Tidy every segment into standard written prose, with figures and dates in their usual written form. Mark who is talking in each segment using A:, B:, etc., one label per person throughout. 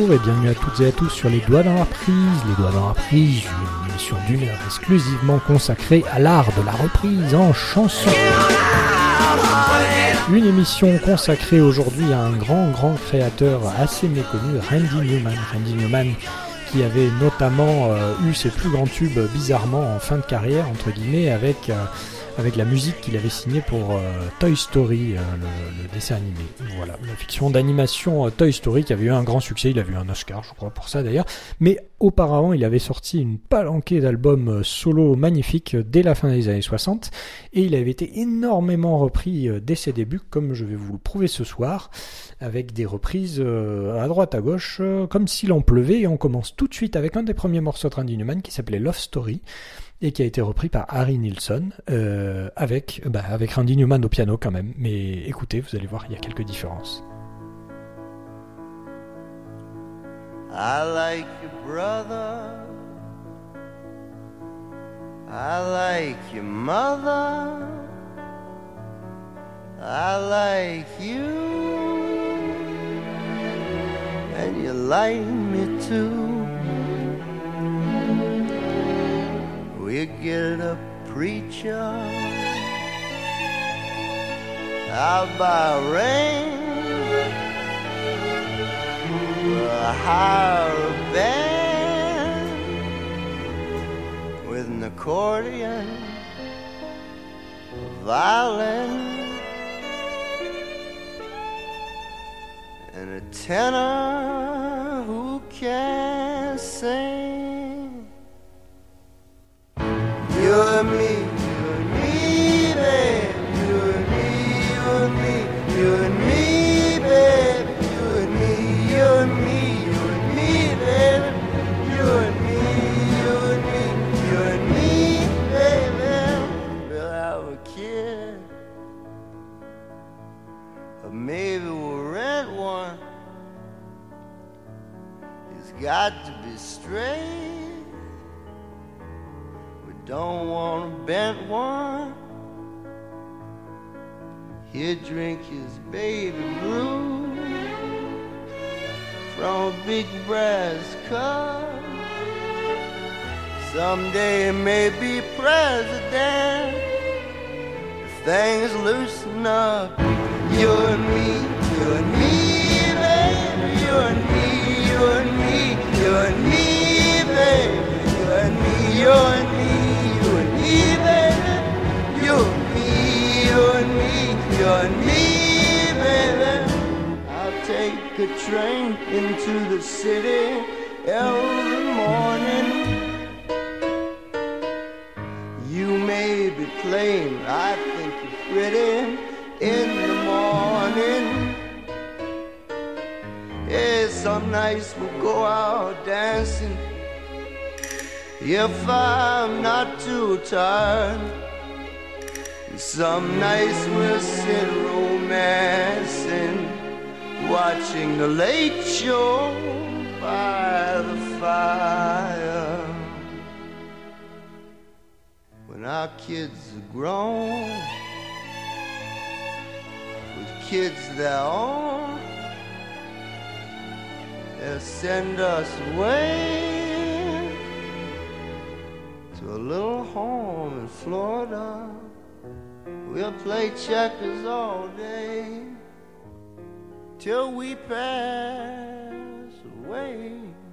A: bonjour et bienvenue à toutes et à tous sur Les Doigts dans la Prise. Les Doigts dans la Prise, une émission d'une heure exclusivement consacrée à l'art de la reprise en chanson. Une émission consacrée aujourd'hui à un grand créateur assez méconnu, Randy Newman. Randy Newman qui avait notamment eu ses plus grands tubes bizarrement en fin de carrière, entre guillemets, avec la musique qu'il avait signée pour Toy Story, le dessin animé. Voilà, la fiction d'animation Toy Story qui avait eu un grand succès, il avait eu un Oscar, je crois, pour ça d'ailleurs. Mais auparavant, il avait sorti une palanquée d'albums solo magnifiques dès la fin des années 60, et il avait été énormément repris dès ses débuts, comme je vais vous le prouver ce soir, avec des reprises à droite à gauche, comme s'il en pleuvait, et on commence tout de suite avec un des premiers morceaux de Randy Newman qui s'appelait Love Story, et qui a été repris par Harry Nilsson, avec Randy Newman au piano quand même. Mais écoutez, vous allez voir, il y a quelques différences.
B: I like your brother, I like your mother, I like you, and you like me too. We get a preacher, I'll buy a ring, we'll hire a band with an accordion, a violin, and a tenor who can sing. You and me, babe. You and me, you and me, you and me, babe. You and me, you and me, you and me, baby. You and me, you and me, you and me, baby. We'll have a kid, or maybe we'll rent one. It's got to be straight. Don't want a bent one. He'll drink his baby blue from a big brass cup. Someday he may be president if things loosen up. You and me, you and me, baby. You and me, you and me, you and me, baby. You and me, you and me. You and me, baby. I'll take a train into the city every morning. You may be plain, I think you're pretty in the morning. Yeah, some nights we'll go out dancing if I'm not too tired. Some nights we'll sit romancing, watching the late show by the fire. When our kids are grown, with kids of their own, they'll send us away to a little home in Florida. We'll play checkers all day till we pass away.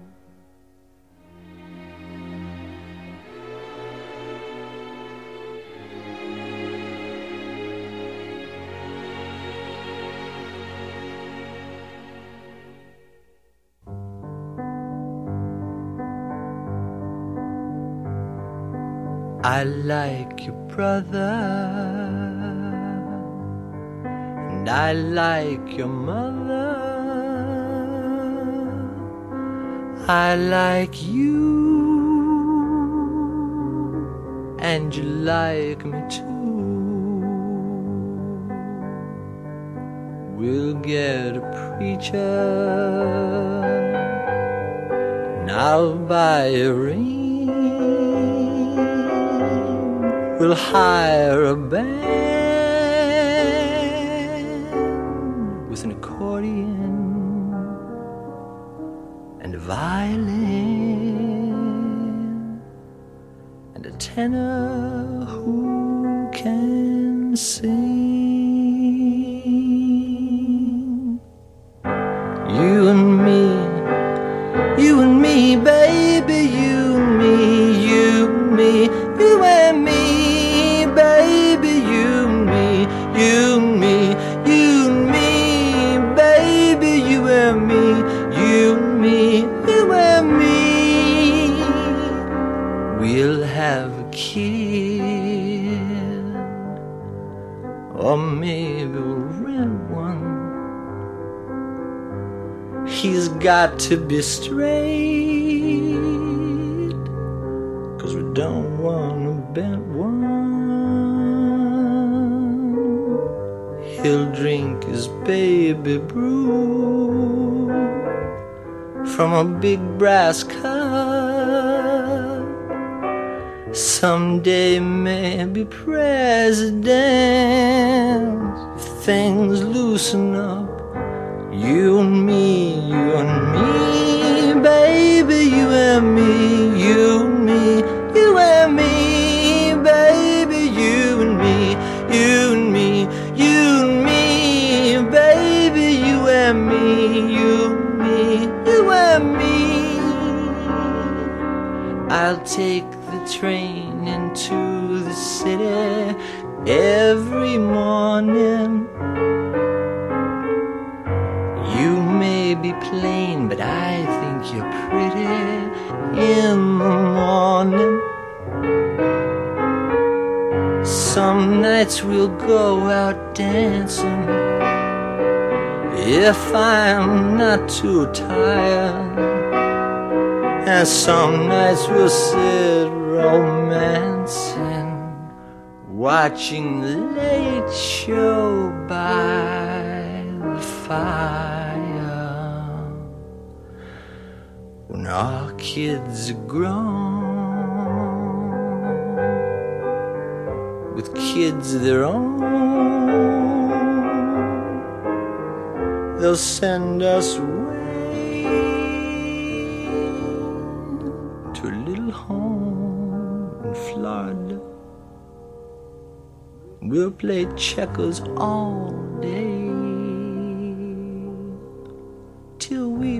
B: I like your brother, and I like your mother, I like you, and you like me too. We'll get a preacher, and I'll buy a ring. We'll hire a band with an accordion and a violin and a tenor who can sing. You and me, baby, you and me, you and me, you and me, baby, you and me, you and me, you and me, baby, you and me, you and me, you and me. We'll have a kid, or maybe we'll rent one. He's got to be straight, 'cause we don't want a bent one. He'll drink his baby brew from a big brass cup. Someday maybe president, if things loosen up. You and me, baby, you and me, you and me, you and me, baby, you and me, you and me, you and me, baby, you and me, you and me, you and me. I'll take the train into the city every morning. You may be plain, but I think you're pretty in the morning. Some nights we'll go out dancing, if I'm not too tired. And some nights we'll sit romancing, watching the late show by the fire. When our kids are grown, with kids of their own, they'll send us away to a little home in Florida. We'll play checkers all day till we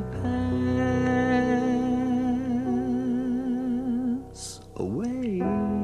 B: pass away.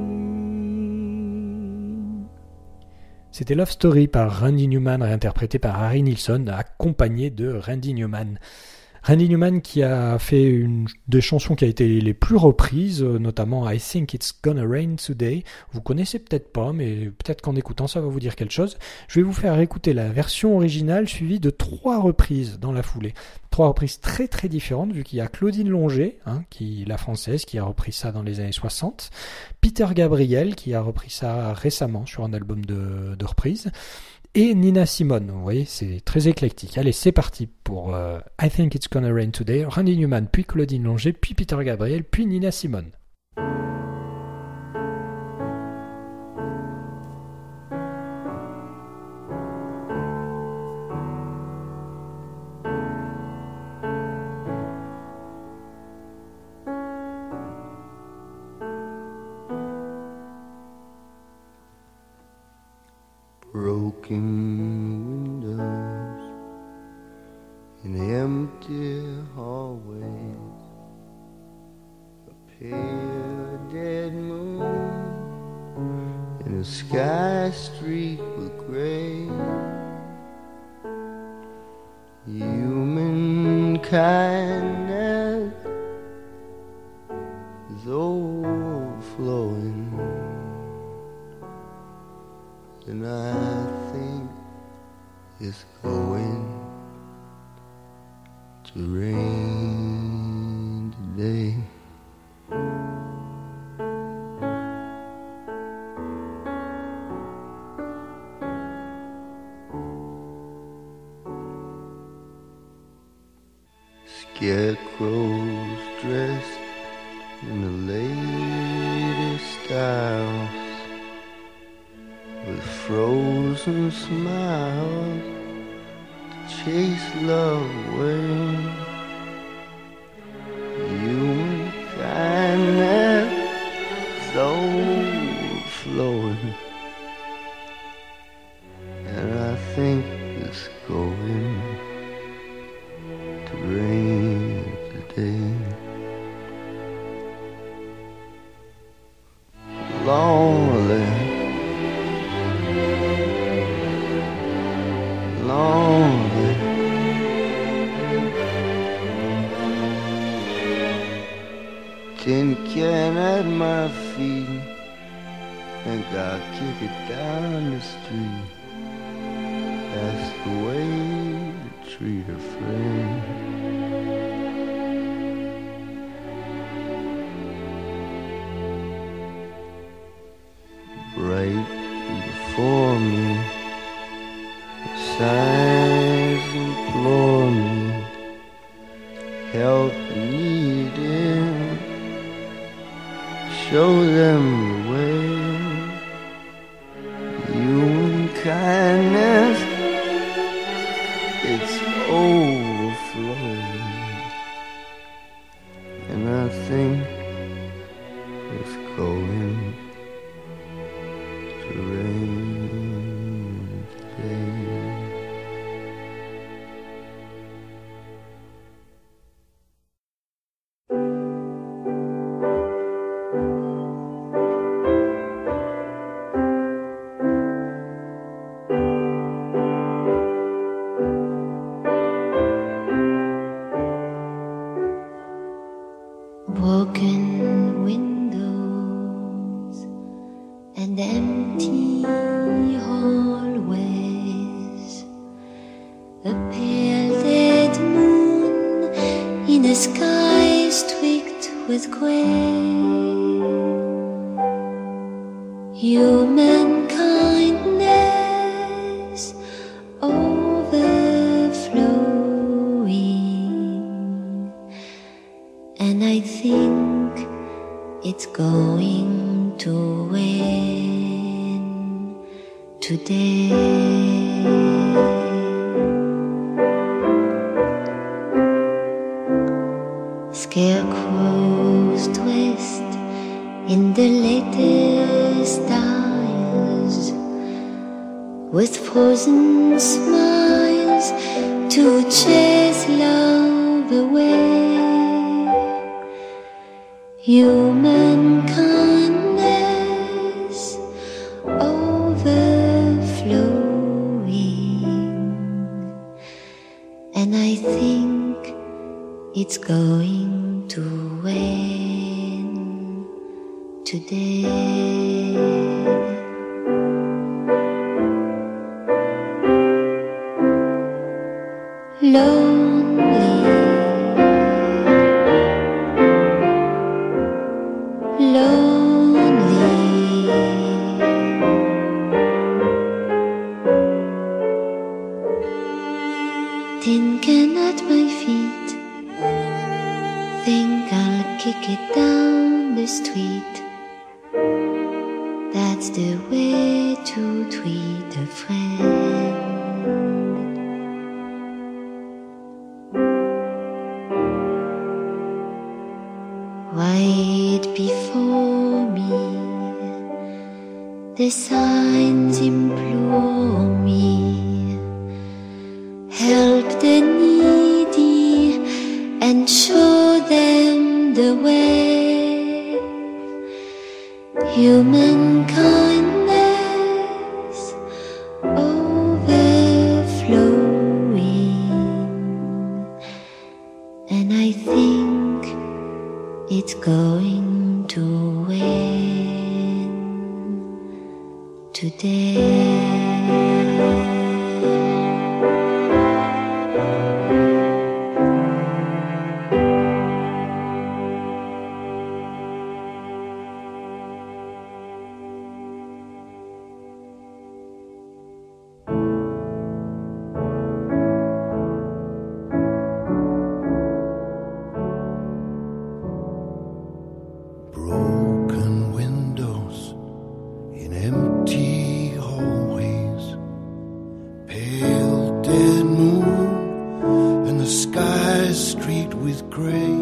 A: C'était Love Story par Randy Newman, réinterprété par Harry Nilsson, accompagné de Randy Newman. Randy Newman qui a fait une des chansons qui a été les plus reprises, notamment I Think It's Gonna Rain Today. Vous connaissez peut-être pas, mais peut-être qu'en écoutant ça va vous dire quelque chose. Je vais vous faire écouter la version originale suivie de 3 reprises dans la foulée. 3 reprises très très différentes, vu qu'il y a Claudine Longet, la française, qui a repris ça dans les années 60. Peter Gabriel qui a repris ça récemment sur un album de reprise. Et Nina Simone, vous voyez, c'est très éclectique. Allez, c'est parti pour I Think It's Gonna Rain Today, Randy Newman, puis Claudine Longet, puis Peter Gabriel, puis Nina Simone.
B: Broken windows in empty hallways, a pale dead moon in a sky streaked with gray. Human kindness is overflowing, and I think it's going to rain today. Scarecrows dressed in the latest styles, with frozen smiles to chase love away. tin can at my feet, and God kick it down the street. That's the way to treat a friend. Right before me, the signs implore me, help needed, show them the way. Human kindness, it's overflowing, and I think it's going to rain today.
C: Broken windows and empty hallways, a pale dead moon in a sky streaked with grey. Human kindness overflowing, and I think it's going to rain today. Scarecrows dressed in the latest styles, with frozen smiles to chase love away. Human kindness overflowing, and I think it's going to rain today. Lonely, lonely, tin can at my feet, think I'll kick it down the street. That's the way to treat a friend. Right before me, the signs implore me, help the needy and show them the way. Human kindness overflowing, and I think it's going to rain today.
B: Broken windows in empty hallways, pale dead moon, and the sky streaked with gray.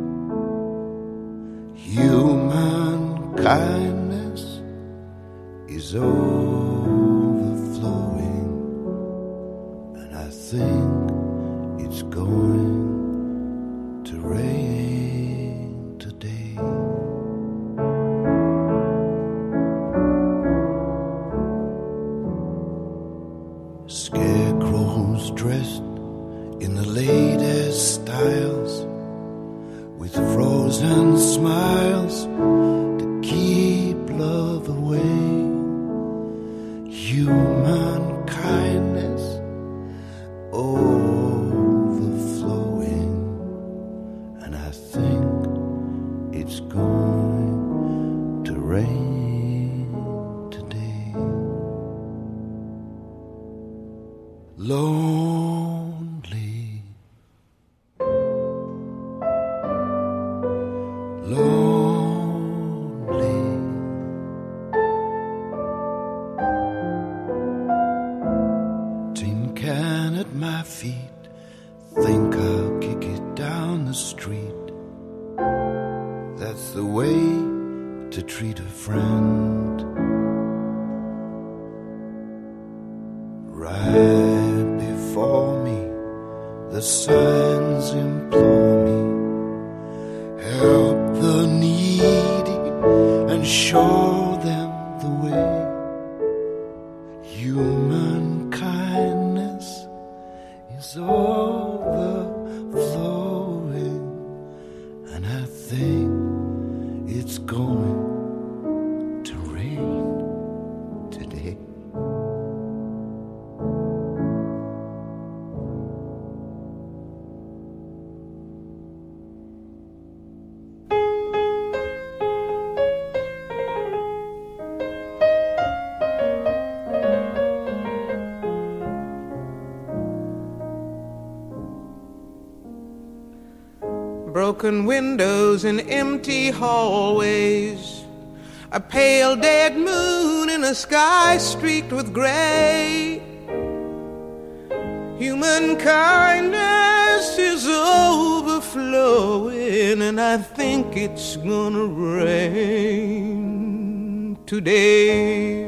B: Human kindness is overflowing, and I think it's going to rain today. Scarecrows dressed in the latest styles, with frozen smiles to keep love away. Human kindness overflowing, and I think it's going to rain today. Lonely, lonely, tin can at my feet, think I'll kick it down the street. That's the way to treat a friend. Right before me, the signs implore me, help the needy and show them the way. Human kindness is overflowing, and I think it's going to rain today.
D: Broken windows and empty hallways, a pale dead moon in a sky streaked with gray. Human kindness is overflowing, and I think it's gonna rain today.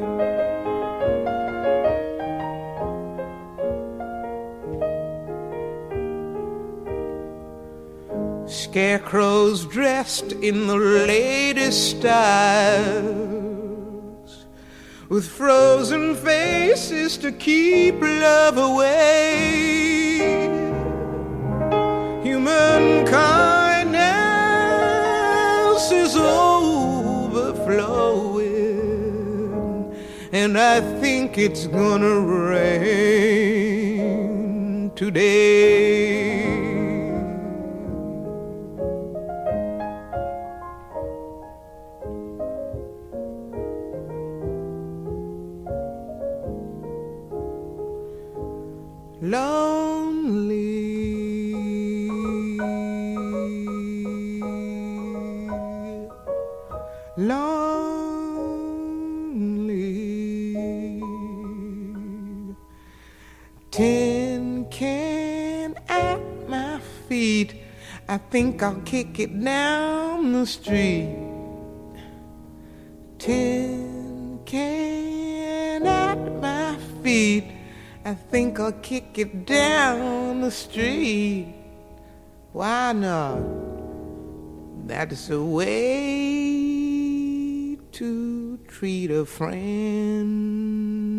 D: Scarecrows dressed in the latest styles, with frozen faces to keep love away. Human kindness is overflowing, and I think it's gonna rain today. Lonely, lonely, tin can at my feet, I think I'll kick it down the street. Tin can at my feet, I think I'll kick it down the street. Why not? That's a way to treat a friend.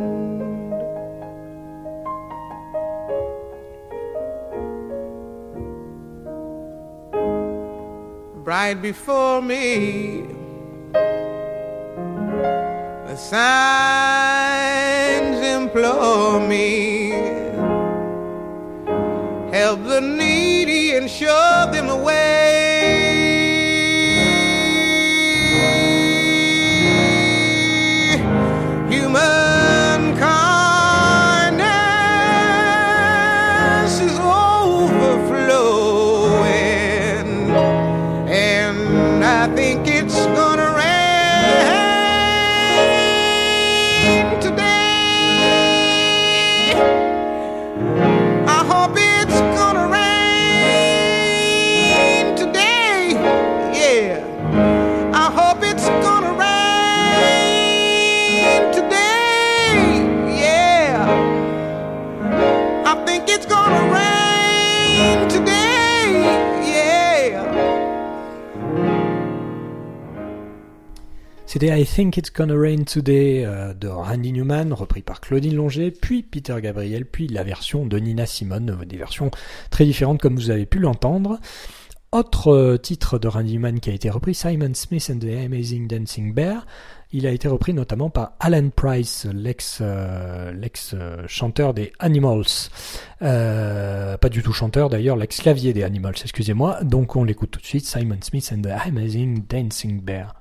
D: Right before me, the signs implore me, help the needy and show them the way. Human kindness is overflowing, and I think it's gonna rain today. I hope it's gonna rain today. Yeah, I hope it's gonna rain today. Yeah, I think it's gonna rain today. Yeah.
A: C'était I Think It's Gonna Rain Today de Randy Newman, repris par Claudine Longet, puis Peter Gabriel, puis la version de Nina Simone, des versions très différentes comme vous avez pu l'entendre. Autre titre de Randy Newman qui a été repris, Simon Smith and the Amazing Dancing Bear. Il a été repris notamment par Alan Price, l'ex-chanteur des Animals. Pas du tout chanteur d'ailleurs, l'ex-clavier des Animals, excusez-moi. Donc on l'écoute tout de suite, Simon Smith and the Amazing Dancing Bear.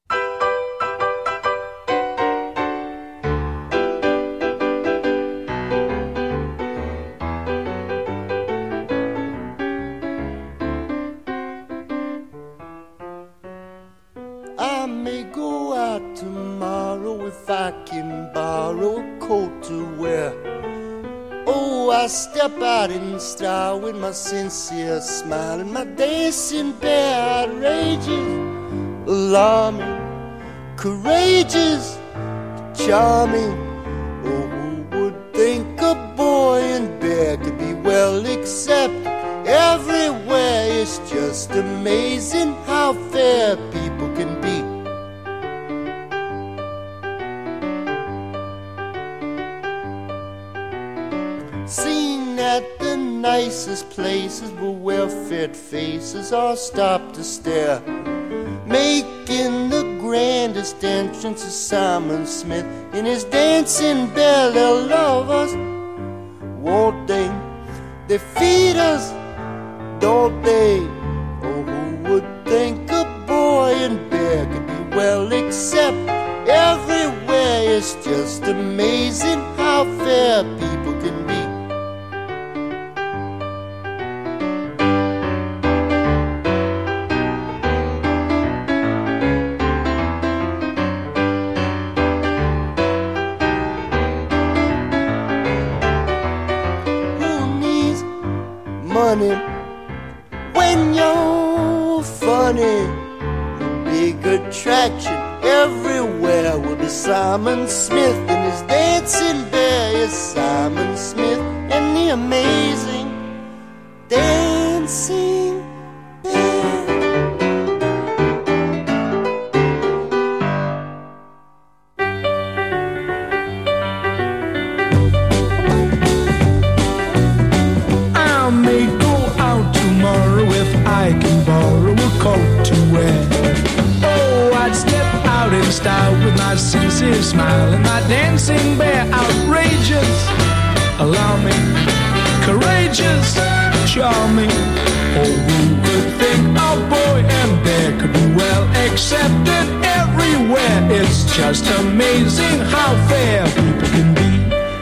B: I may go out tomorrow if I can borrow a coat to wear. Oh, I step out in style with my sincere smile and my dancing bear, outrageous, alarming, courageous, charming. Oh, who would think a boy and bear could be well accepted everywhere? It's just amazing how fair people can be. Seen at the nicest places where well-fed faces all stop to stare, making the grandest entrance is Simon Smith in his dancing bear. They'll love us, won't they? They feed us, don't they? Oh, who would think a boy and bear could be well accepted everywhere? It's just amazing how fair people can be. When you're funny, big attraction everywhere will be Simon Smith and his dancing bear. Yes, Simon Smith and the amazing dancing bear.
E: I can borrow a coat to wear. Oh, I'd step out in style with my sincere smile and my dancing bear, outrageous, alarming, courageous, charming. Oh, who could think a boy and bear could be well accepted everywhere? It's just amazing how fair people can be.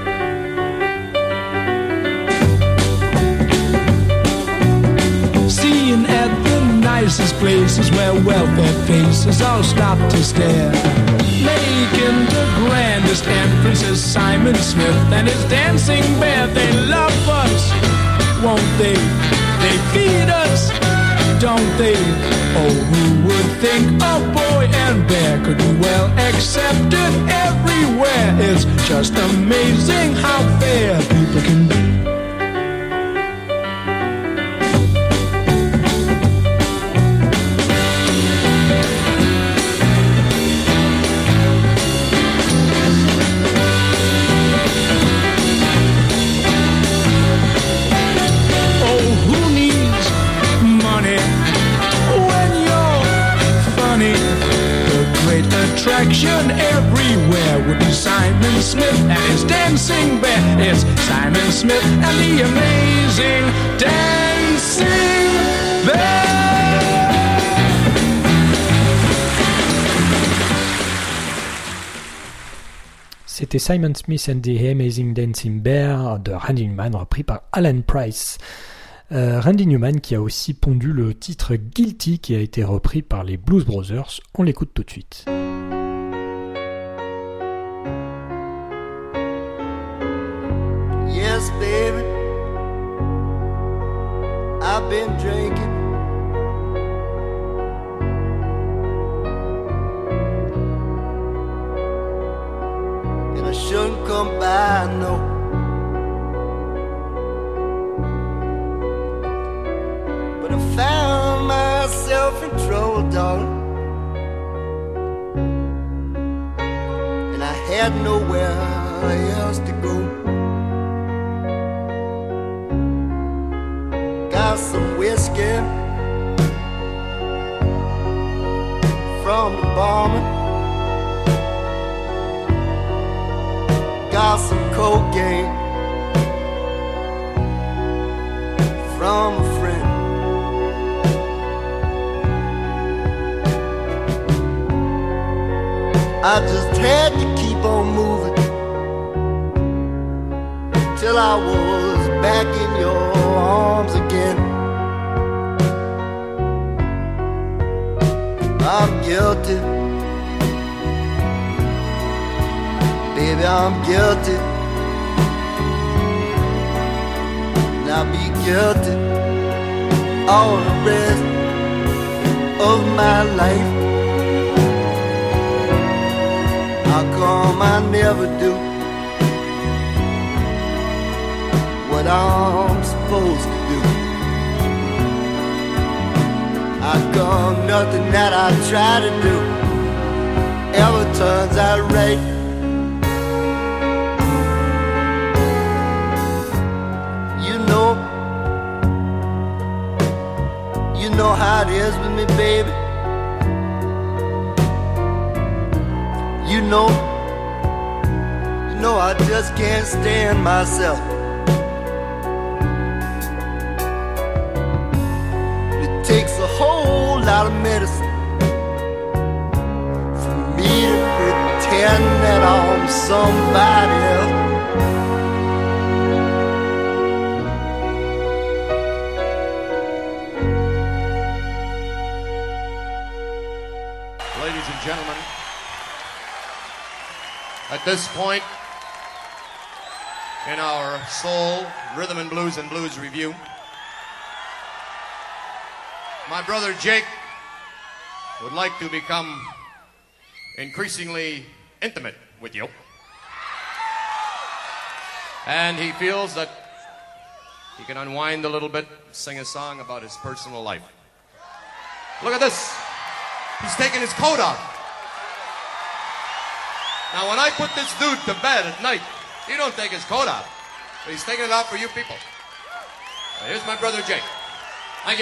E: Nicest places where well-fed faces all stop to stare, making the grandest entrances Simon Smith and his dancing bear. They love us, won't they? They feed us, don't they? Oh, who would think a boy and bear could be well accepted everywhere? It's just amazing how fair people can be. Attraction everywhere would be Simon Smith and his dancing bear. It's Simon Smith and the amazing dancing bear.
A: C'était Simon Smith and the Amazing Dancing Bear de Randy Newman, repris par Alan Price. Randy Newman qui a aussi pondu le titre Guilty qui a été repris par les Blues Brothers. On l'écoute tout de suite.
B: Yes, baby, I've been drinking. And I shouldn't come by, no. But I found myself in trouble, darling. And I had nowhere else to go. Got some whiskey from the bombing. Got some cocaine from a friend. I just had to keep on moving till I was back in your arms again. I'm guilty, baby, I'm guilty. Now be guilty all the rest of my life. How come I never do what I'm supposed to do? How come nothing that I try to do ever turns out right? You know how it is with me, baby. You know I just can't stand myself. It takes a whole lot of medicine for me to pretend that I'm somebody else.
F: Ladies and gentlemen, at this point in our soul, rhythm and blues review, my brother Jake would like to become increasingly intimate with you. And he feels that he can unwind a little bit, sing a song about his personal life. Look at this. He's taking his coat off. Now, when I put this dude to bed at night, he don't take his coat off. But he's taking it off for you people. Now, here's my brother Jake. Thank you.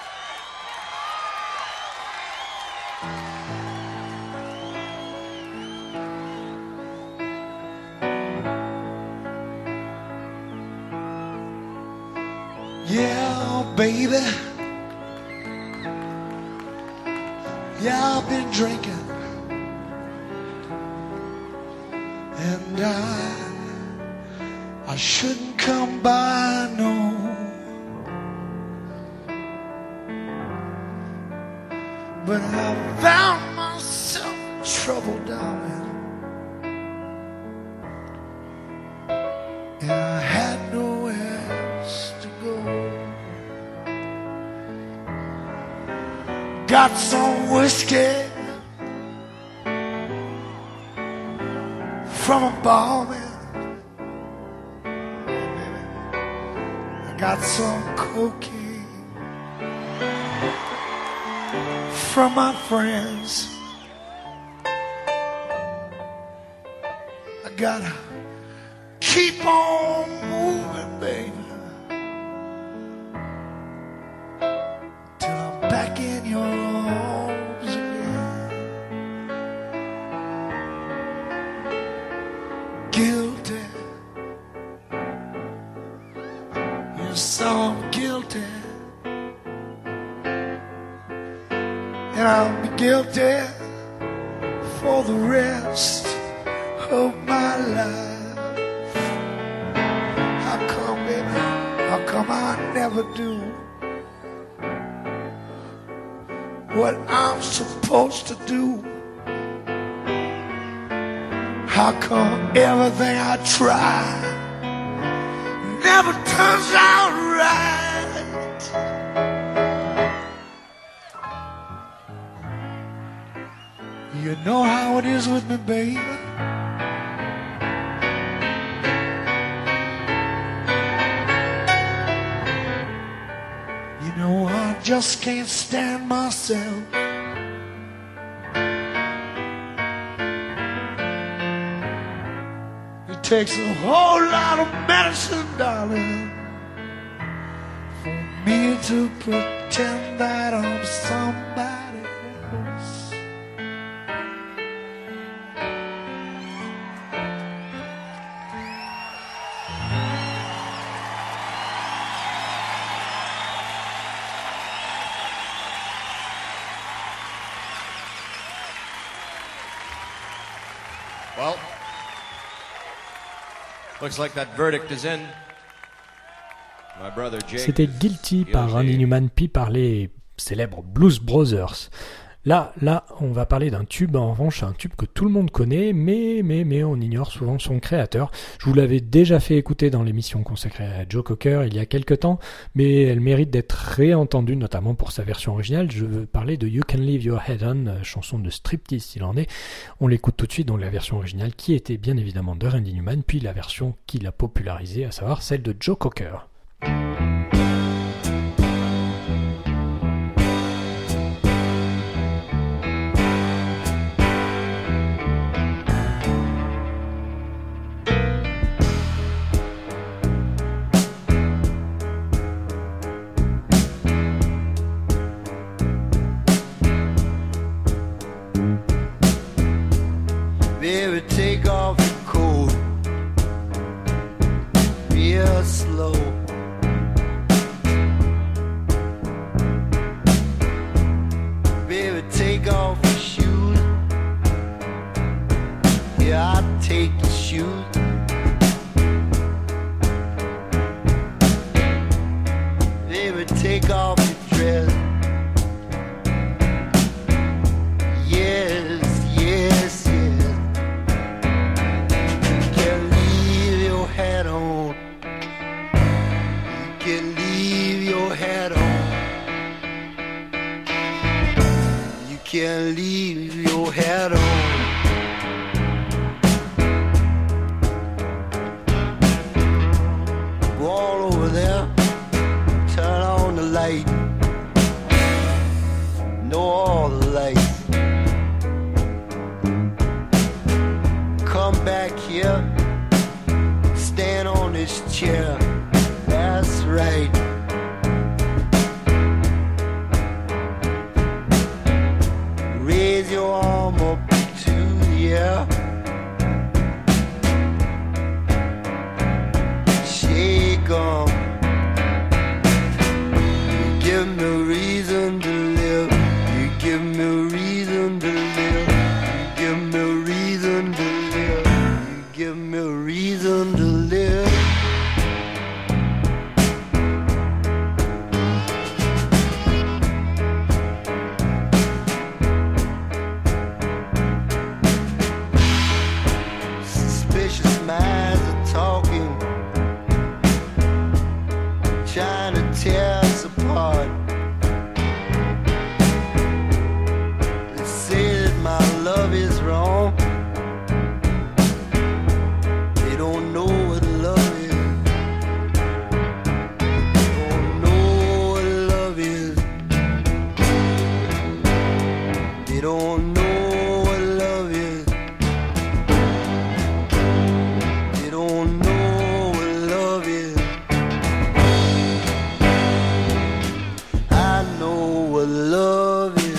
G: Yeah, baby. Yeah, I've been drinking. And I shouldn't come by, no. But I found myself in trouble, darling. And I had nowhere else to go. Got some whiskey from a barman. I got some cocaine from my friends. I gotta keep on moving, baby, till I'm back in your arms again. Guilty, yes, I'm guilty, and I'll be guilty for the rest of my life. How come, baby? How come I never do what I'm supposed to do? How come everything I try never turns out right? You know how it is with me, baby. You know I just can't stand myself. It takes a whole lot of medicine, darling, for me to pretend that I'm somebody else.
F: Well, looks like that verdict is in. My brother Jake.
A: C'était Guilty par Randy Newman, puis par les célèbres Blues Brothers. Là, on va parler d'un tube, en revanche, un tube que tout le monde connaît, mais on ignore souvent son créateur. Je vous l'avais déjà fait écouter dans l'émission consacrée à Joe Cocker il y a quelque temps, mais elle mérite d'être réentendue, notamment pour sa version originale. Je veux parler de You Can Leave Your Head On, chanson de striptease s'il en est. On l'écoute tout de suite dans la version originale, qui était bien évidemment de Randy Newman, puis la version qu'il a popularisée, à savoir celle de Joe Cocker.
B: Baby, take off your coat real slow. Baby, take off your shoes. Yeah, I'll take your shoes. Baby, take off your dress. Yes, yes, yes. You can leave your hat on. You can leave your hat on. You can leave your hat on. Go all over there. Turn on the light. Know all the lights. Come back here. Stand on this chair. That's right. Raise your arm up to the air. Shake 'em. You give me a reason to live. You give me a reason to live. You give me a reason to live. You give me a reason to live. Suspicious minds are talking, trying to tear us apart. They say that my love is wrong. They don't know what love is. They don't know what love is. They don't know what love is. They don't know what love is. I know what love is.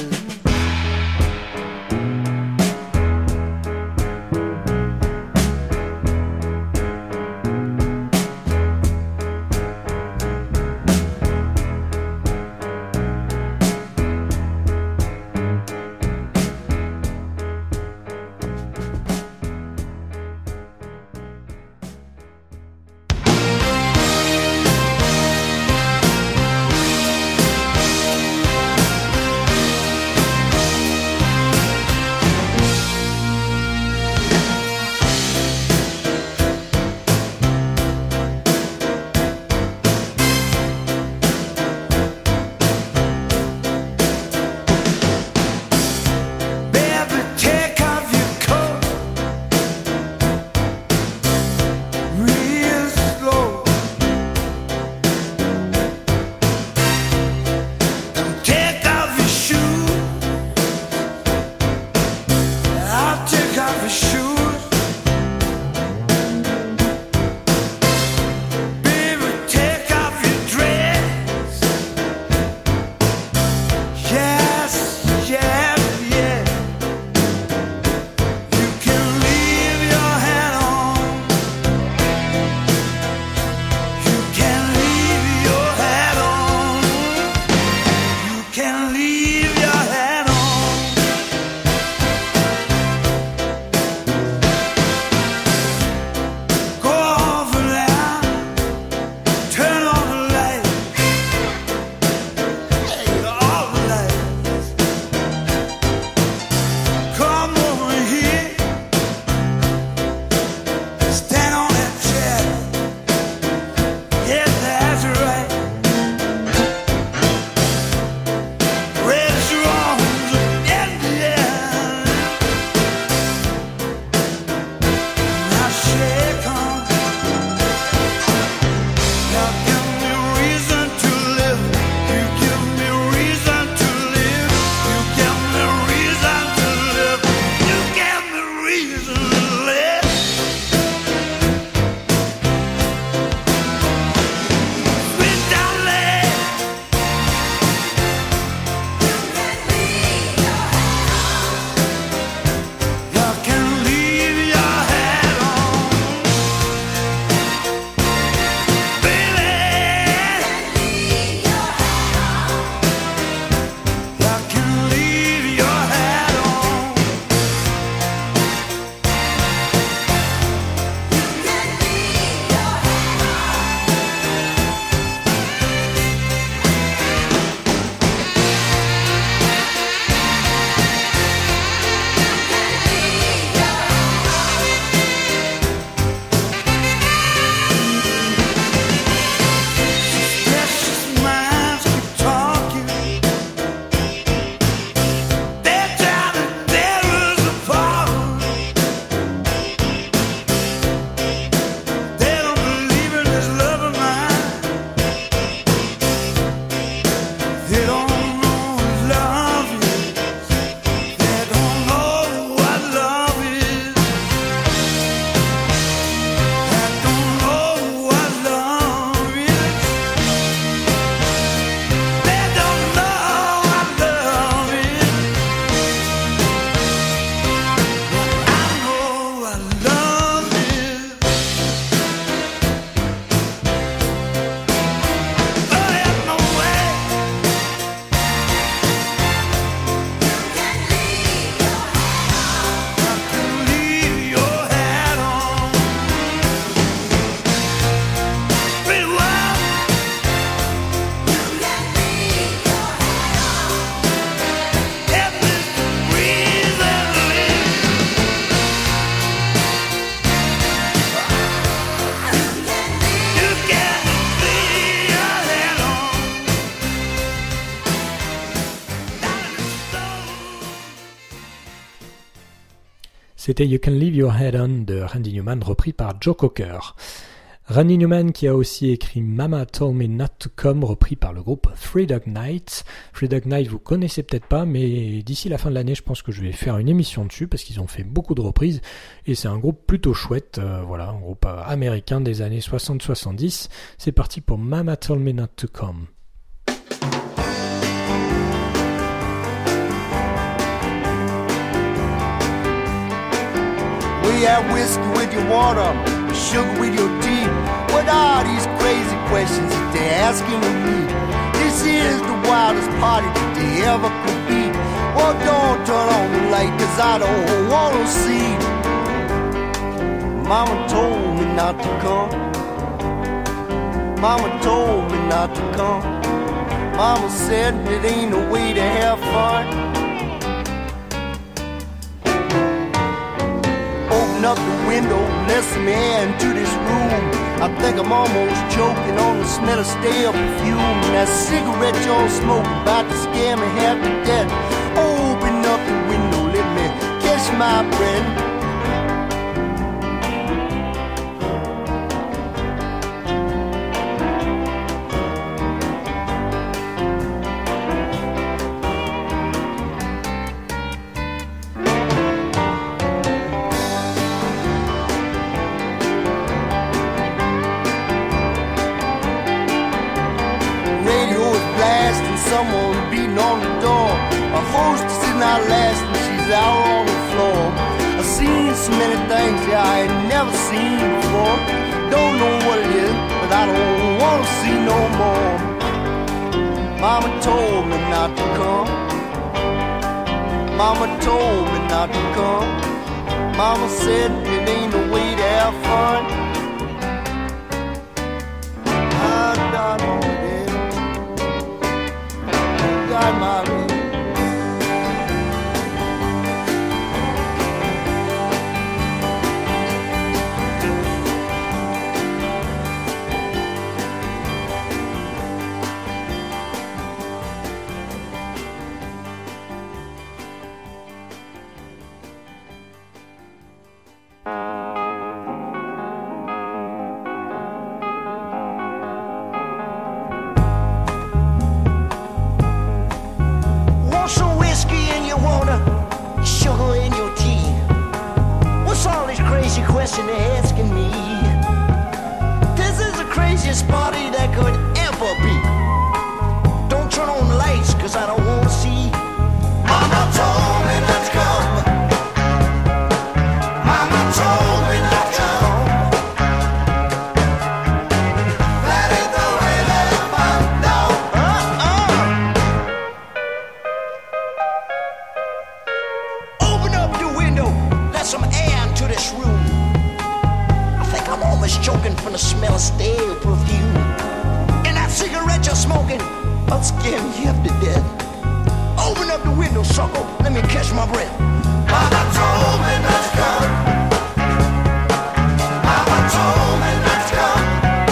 A: C'était You Can Leave Your Head On de Randy Newman, repris par Joe Cocker. Randy Newman qui a aussi écrit Mama Told Me Not to Come, repris par le groupe Three Dog Night. Three Dog Night, vous connaissez peut-être pas, mais d'ici la fin de l'année, je pense que je vais faire une émission dessus parce qu'ils ont fait beaucoup de reprises et c'est un groupe plutôt chouette. Voilà, un groupe américain des années 60-70. C'est parti pour Mama Told Me Not to Come.
B: We have whiskey with your water, sugar with your tea. What are these crazy questions that they're asking of me? This is the wildest party that they ever could be. Well, don't turn on the light, cause I don't want to see. Mama told me not to come. Mama told me not to come. Mama said it ain't a way to have fun. Open up the window, let some air into this room. I think I'm almost choking on the smell of stale perfume. That cigarette you're smoking about to scare me half to death. Open up the window, let me catch my breath. Someone beating on the door. A hostess is not lasting, she's out on the floor. I've seen so many things that I ain't never seen before. Don't know what it is, but I don't want to see no more. Mama told me not to come. Mama told me not to come. Mama said it ain't a way to have fun. I don't know. My room.
H: Question they're asking me. This is the craziest party that could ever be. Don't turn on the lights, cause I don't want to see. Mama told me not to come. Mama told me not to come. That ain't the way that I found out. Open up the window, let some air into this room. I'm almost choking from the smell of stale perfume. And that cigarette you're smoking, I'll scare me half to death. Open up the window, sucker, let me catch my breath. Mama told me not to come. Mama told me not to come.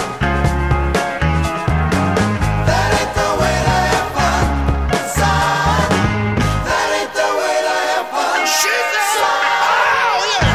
H: That ain't the way to have fun. Son, that ain't the way to have fun. She said, oh yeah.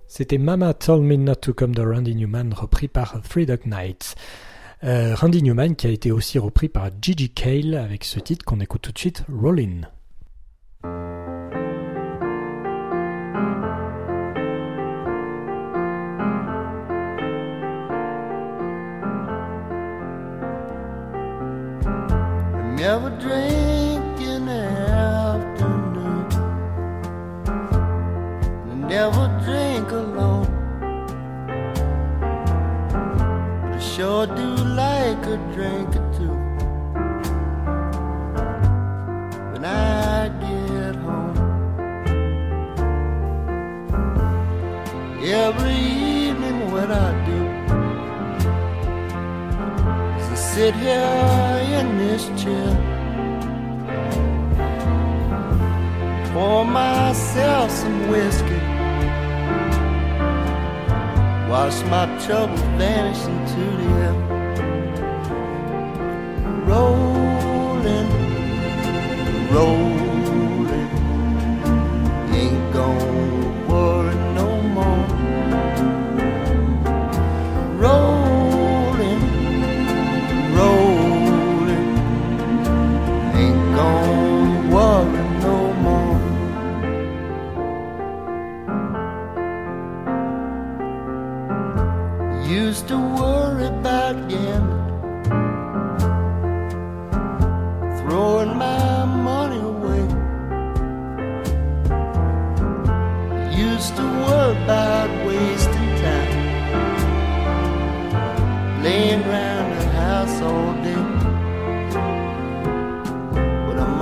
A: C'était Mama Told Me Not to Come de Randy Newman, repris par Three Dog Night. Randy Newman qui a été aussi repris par Gigi Cale avec ce titre qu'on écoute tout de suite, Rollin'.
B: Never drink in the afternoon. Never drink alone. But I sure do like a drink or two when I get home. Every evening what I do is sit here in this chair, pour myself some whiskey, watch my troubles vanish into the air. Rolling, rolling, ain't gonna worry no more. Rolling, rolling, ain't gonna worry no more. Used to worry about gambling, throwing my money away. Used to worry about wasting time, laying around the house all day. But I'm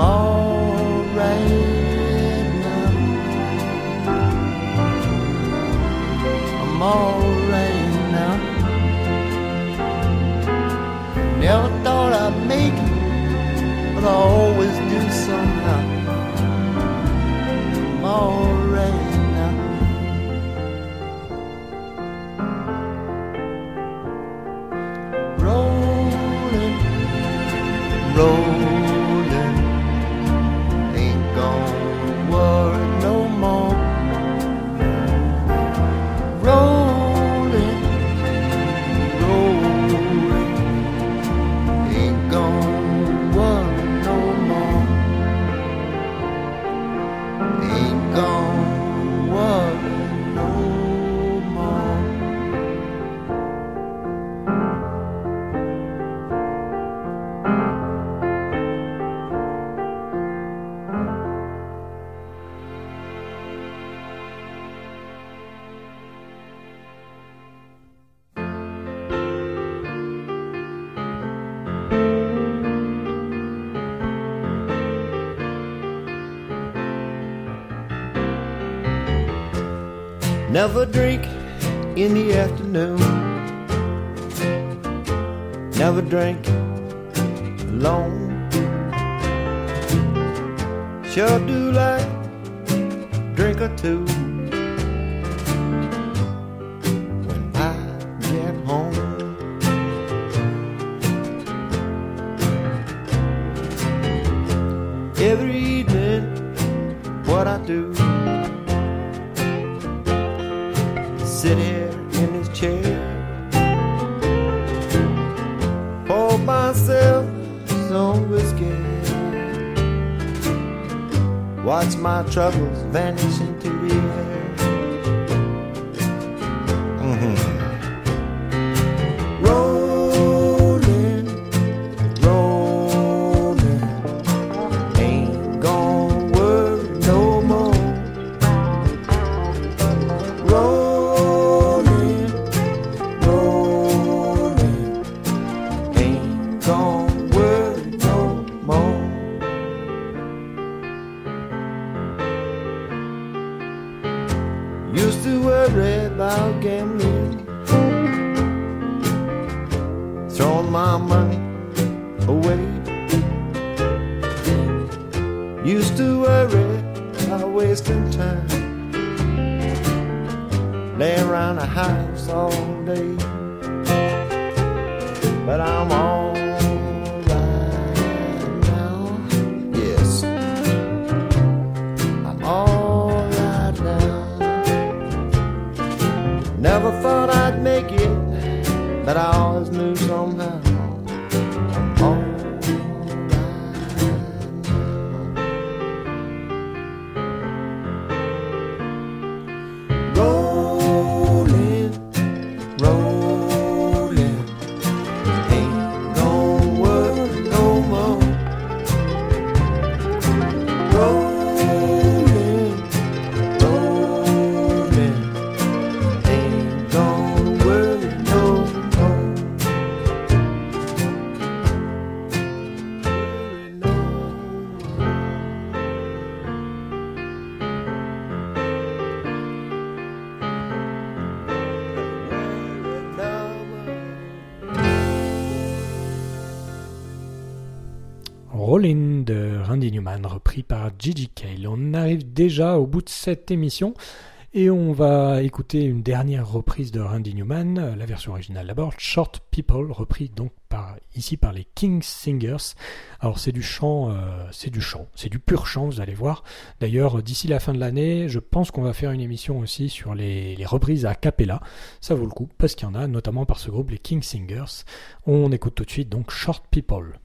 B: alright now. I'm alright now. Never thought I'd make it, but I always do somehow. I'm alright now. Rolling, rolling, ain't gonna worry no more. Rolling, rolling, ain't gonna worry no more. Ain't gonna worry no more. Never drink in the afternoon. Never drink alone. Sure do like drink or two when I get home. Every evening what I do, sit here in this chair, pour myself some whiskey, watch my troubles vanish into the air. Rolling, rolling, ain't gonna worry no more. Rolling, rolling, ain't gonna worry no more. Used to worry about gambling, throwing my money away. Used to worry about wasting time, laying around the house all day. But I'm all right now. Yes, I'm all right now.
A: Rollin' de Randy Newman, repris par Gigi Cale. On arrive déjà au bout de cette émission et on va écouter une dernière reprise de Randy Newman, la version originale d'abord, Short People, repris donc ici par les King Singers. Alors c'est du chant, c'est du pur chant, vous allez voir. D'ailleurs, d'ici la fin de l'année, je pense qu'on va faire une émission aussi sur les reprises a cappella. Ça vaut le coup, parce qu'il y en a, notamment par ce groupe, les King Singers. On écoute tout de suite donc Short People.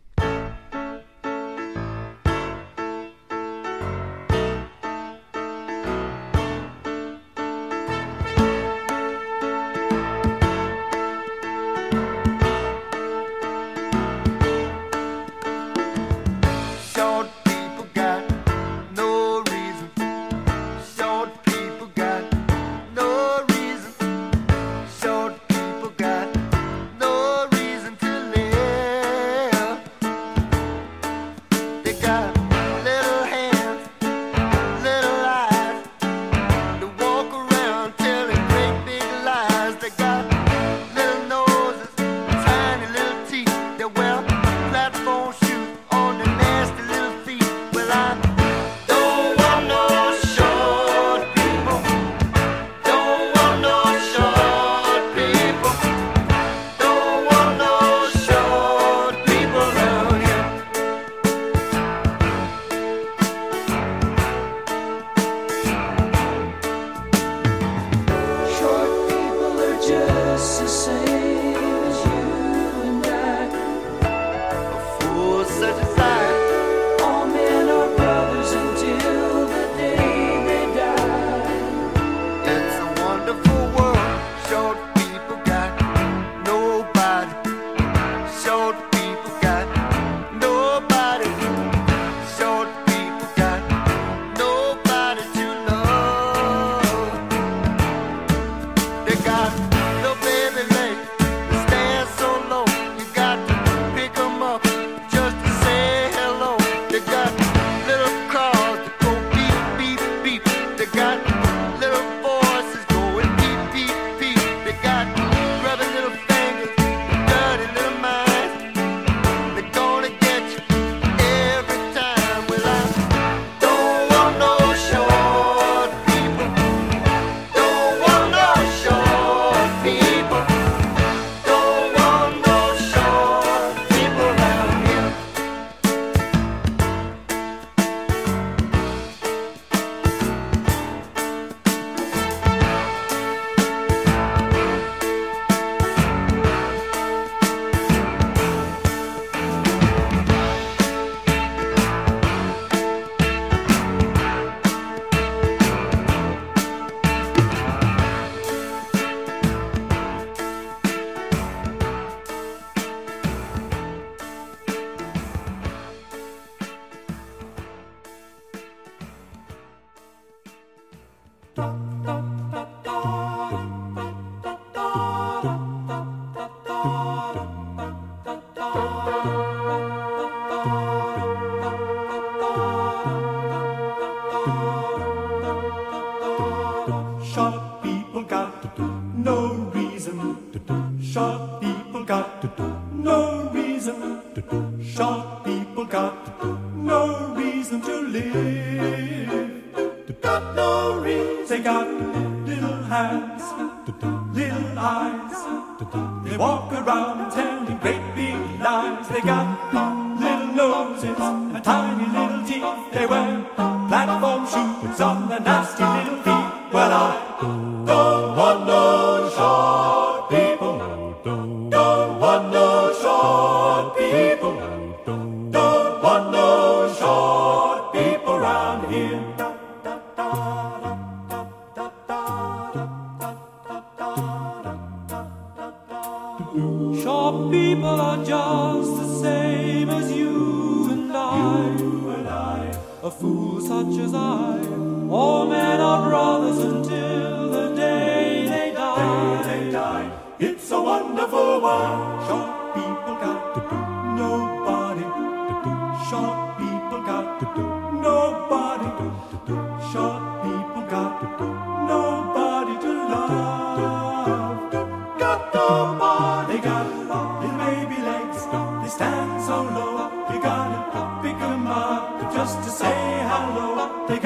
I: Stand so low, you gotta pick up.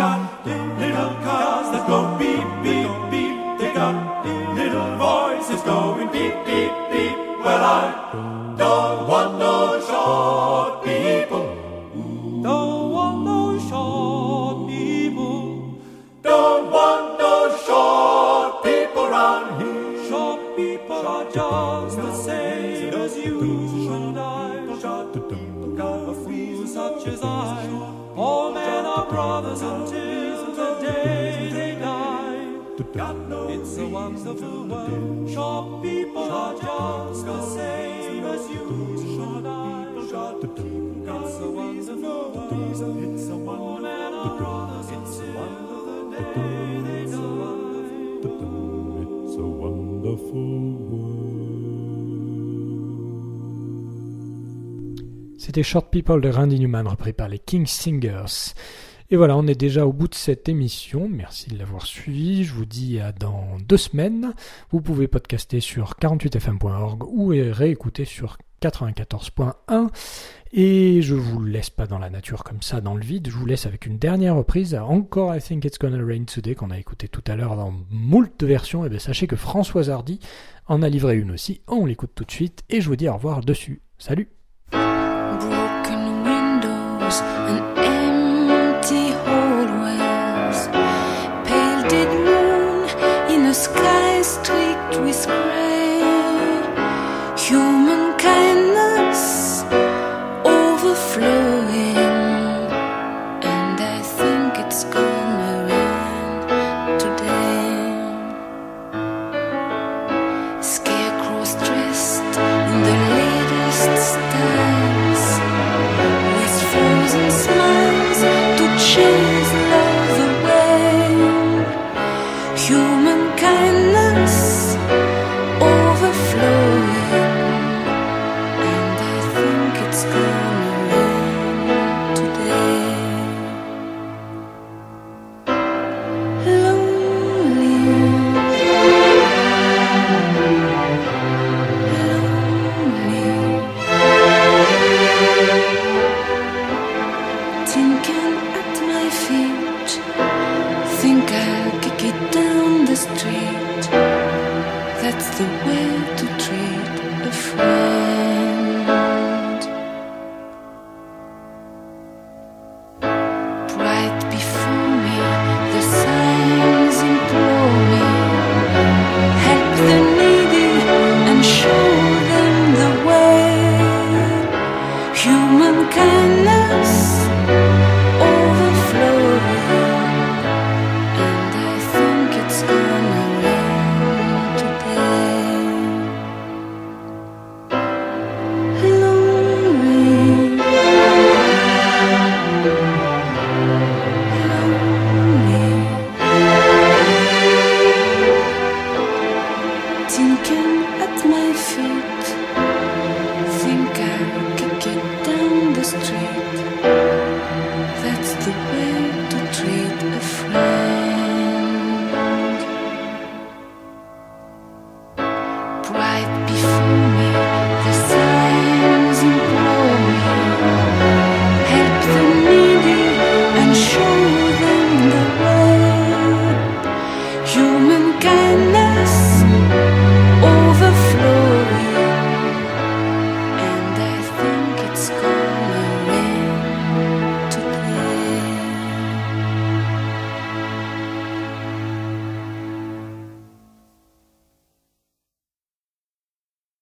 I: got little cars that go beep, beep, beep. They got little voices going beep, beep, beep. Well, I don't want no short people. Don't want no short people. Don't want no short people around here. Short people are just the same as you and I. Short people got a fool such as I. All men are brothers until the day they die. It's a wonderful world. Short people are just the same as you and I. It's a wonderful world. It's a wonderful world. It's a wonderful day they die. It's a wonderful world.
A: C'était Short People de Randy Newman, repris par les King Singers. Et voilà, on est déjà au bout de cette émission. Merci de l'avoir suivi. Je vous dis à dans 2 semaines. Vous pouvez podcaster sur 48fm.org ou réécouter sur 94.1. Et je vous laisse pas dans la nature comme ça, dans le vide. Je vous laisse avec une dernière reprise. Encore I Think It's Gonna Rain Today, qu'on a écouté tout à l'heure dans moult versions. Et bien sachez que Françoise Hardy en a livré une aussi. On l'écoute tout de suite. Et je vous dis au revoir dessus. Salut!
J: Broken windows and empty hallways, pale dead moon in a sky streaked with grey, human kindness overflowing, and I think it's gonna rain today. Scarecrows dressed in the latest styles, with frozen smiles to chase love away, human kindness overflowing, and I think it's gonna rain today. Thinking at my feet, think I'll kick it down the street. That's the way to